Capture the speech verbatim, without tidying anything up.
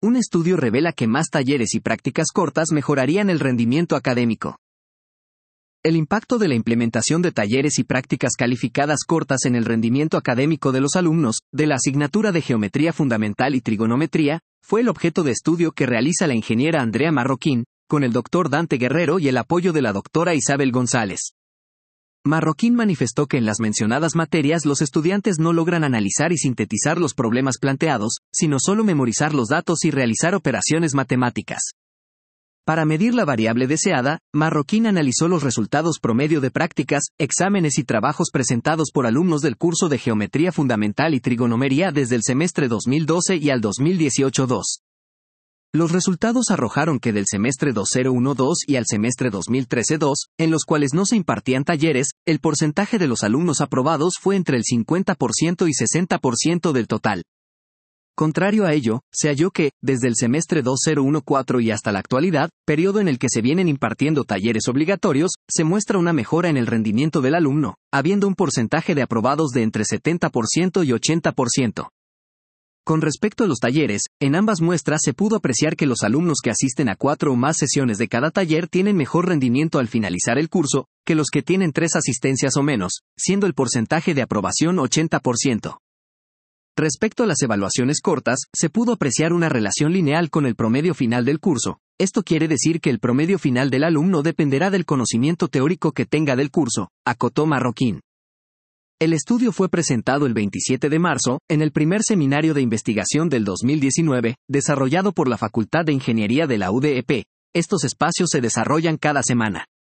Un estudio revela que más talleres y prácticas cortas mejorarían el rendimiento académico. El impacto de la implementación de talleres y prácticas calificadas cortas en el rendimiento académico de los alumnos, de la asignatura de Geometría Fundamental y Trigonometría, fue el objeto de estudio que realiza la ingeniera Andrea Marroquín, con el doctor Dante Guerrero y el apoyo de la doctora Isabel González. Marroquín manifestó que en las mencionadas materias los estudiantes no logran analizar y sintetizar los problemas planteados, sino solo memorizar los datos y realizar operaciones matemáticas. Para medir la variable deseada, Marroquín analizó los resultados promedio de prácticas, exámenes y trabajos presentados por alumnos del curso de Geometría Fundamental y Trigonometría desde el semestre dos mil doce y al dos mil dieciocho dos. Los resultados arrojaron que del semestre dos mil doce y al semestre dos mil trece dos, en los cuales no se impartían talleres, el porcentaje de los alumnos aprobados fue entre el cincuenta por ciento y sesenta por ciento del total. Contrario a ello, se halló que, desde el semestre dos mil catorce y hasta la actualidad, periodo en el que se vienen impartiendo talleres obligatorios, se muestra una mejora en el rendimiento del alumno, habiendo un porcentaje de aprobados de entre setenta por ciento y ochenta por ciento. Con respecto a los talleres, en ambas muestras se pudo apreciar que los alumnos que asisten a cuatro o más sesiones de cada taller tienen mejor rendimiento al finalizar el curso, que los que tienen tres asistencias o menos, siendo el porcentaje de aprobación ochenta por ciento. Respecto a las evaluaciones cortas, se pudo apreciar una relación lineal con el promedio final del curso. Esto quiere decir que el promedio final del alumno dependerá del conocimiento teórico que tenga del curso, acotó Marroquín. El estudio fue presentado el veintisiete de marzo, en el primer seminario de investigación del dos mil diecinueve, desarrollado por la Facultad de Ingeniería de la U D E P. Estos espacios se desarrollan cada semana.